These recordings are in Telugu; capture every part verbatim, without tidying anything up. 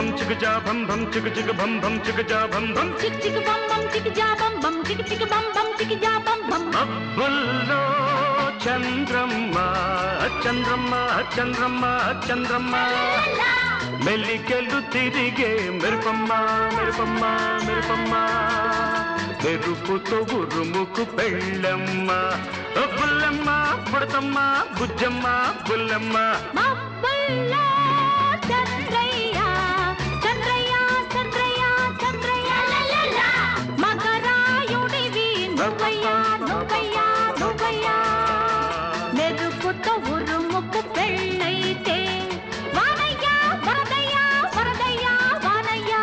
చికజా భం భం చిక చిక భం భం చికజా భం భం చిక్ చిక్ బం బం చికజా బం బం చిక్ చిక్ బం బం చికజా బం బం మబ్బుల్లో చంద్రమ్మ చంద్రమ్మ చంద్రమ్మ చంద్రమ్మ మెల్లికెళ్ళు తిరిగే మెరుపమ్మ మెరుపమ్మ మెరుపమ్మ మెరుపుతో ఉరుముకు పెళ్ళమ్మ బుల్లమ్మ పుడతమ్మ బుజ్జమ్మ బుల్లమ్మ మబ్బుల్లో చంద్రయ్య చంద్రయ్య చంద్రయ్య చంద్రయ్య మగరాయుడివి నువ్వయ్యా నువ్వయ్యా నువ్వయ్యా మెరుపుతో ఉరుముకు పెళ్ళైతే వానయ్యా వరదయ్యా వరదయ్యా వానయ్యా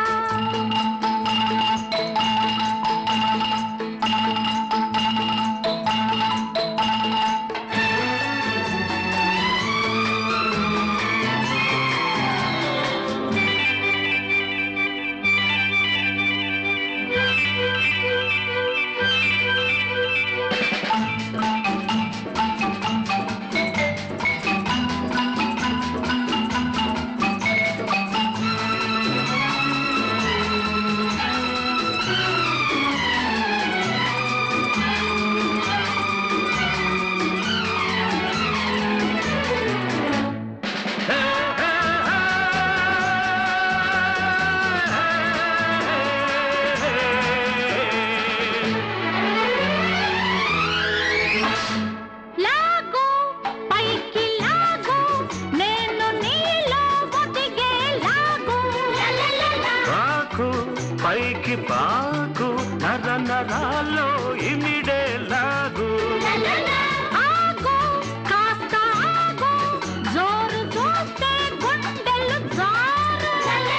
పైకి పాకు నర నరాల్లో ఇమిడే లాగు ఆగు కాస్త ఆగు జోరు చూస్తే గుండెలు జారు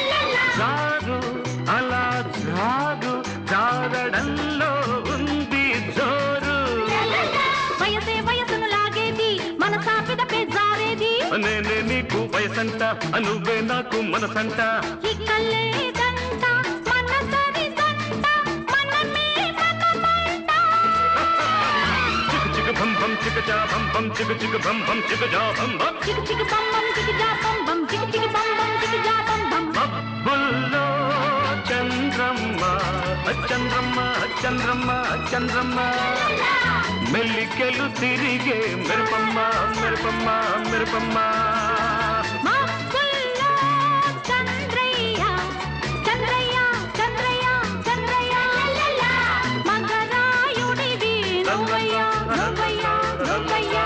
జారు అలా జారు జారడంలో ఉంది జోరు వయసే వయసును లాగేది మనసా పిదపే జారేది నేనే నీకు వయసంట నువ్వే నాకు మనసంట ఈ కల్లేదంట మనసరి దంట మనమే మనమంట చిక చిక భం భం చికజా భం భం చిక చిక భం భం చికజా భం భం చిక్ చిక్ బం బం చికజా బం బం చిక్ చిక్ బం బం చికజా బం బం మబ్బుల్లో చంద్రమ్మ చంద్రమ్మ చంద్రమ్మ చంద్రమ్మ మెల్లికెలు తిరిగే మెరుపమ్మ మెరుపమ్మ మెరుపమ్మ మబ్బుల్లో చంద్రయ్య చంద్రయ్య చంద్రయ్య చంద్రయ్య మగరాయుడివి నువ్వయ్యా నువ్వయ్యా నువ్వయ్యా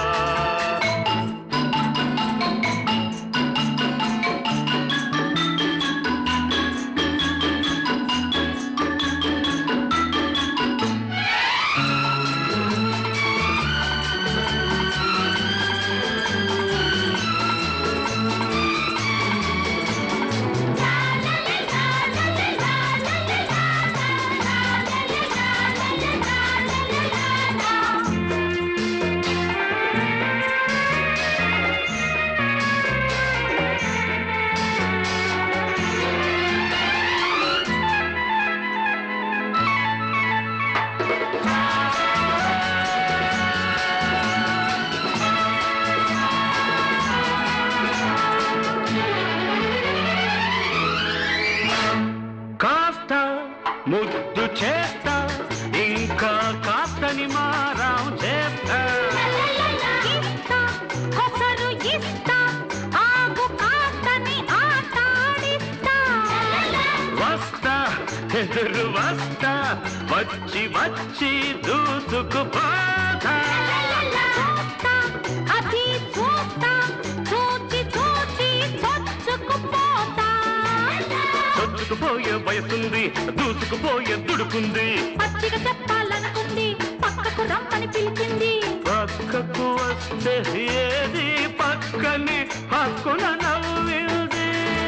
కాస్త ముద్దు చేస్తా ఇంకా కాస్తని మారాం చేస్తా ఇస్తా కొసరు ఇస్తా ఆగు కాస్తని ఆటాడిస్తా వస్తా ఎదురు వస్తా వచ్చి వచ్చి దూసుకుపోతా చూస్తా అది చూస్తా చూచి చూచి చొచ్చుకుపోతా చొచ్చుకుపోయే వయసుంది దూసుకుపోయే దుడుకుంది పచ్చిగా చెప్పాలనుకుంది పక్కకు రమ్మని పిలిచింది పక్కకు వస్తే ఏది పక్కని పక్కన నవ్వింది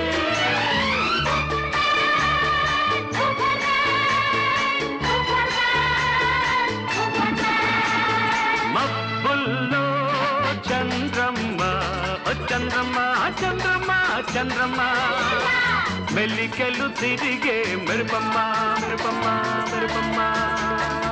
మబ్బుల్లో చంద్రమ్మ చంద్రమ్మ చంద్రమ్మ చంద్రమ్మ మెల్లికెళ్ళు తిరిగే మెరుపమ్మ మెరుపమ్మ మెరుపమ్మ